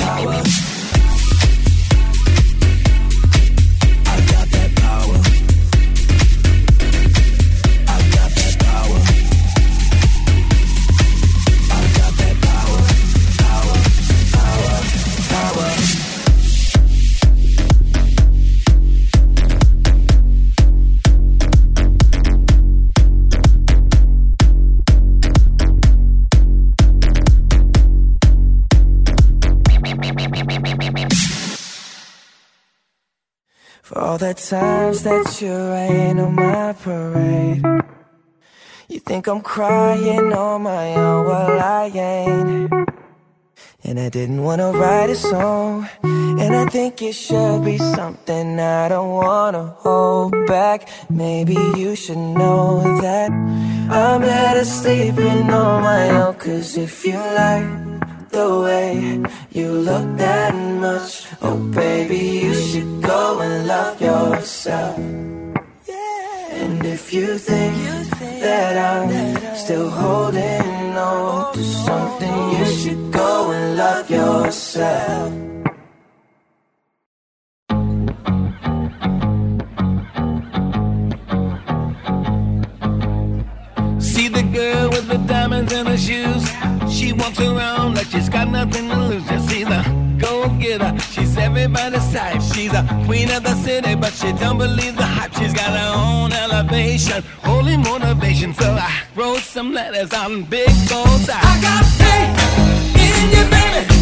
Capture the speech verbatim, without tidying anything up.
power. I got that power. I got that power. I got that power. Power, power, power. For all the times that you rain on my parade, you think I'm crying on my own, well I ain't. And I didn't wanna write a song, and I think it should be something I don't wanna hold back. Maybe you should know that I'm better sleeping on my own. Cause if you like the way you look that much, oh baby, you should go and love yourself. And if you think that I'm still holding on to something, you should go and love yourself. See the girl with the diamonds in her shoes. She walks around like she's got nothing to lose. Just see the go-getter. She's everybody's type. She's a queen of the city, but she don't believe the hype. She's got her own elevation, holy motivation. So I wrote some letters on big goals. I, I got faith in you, baby.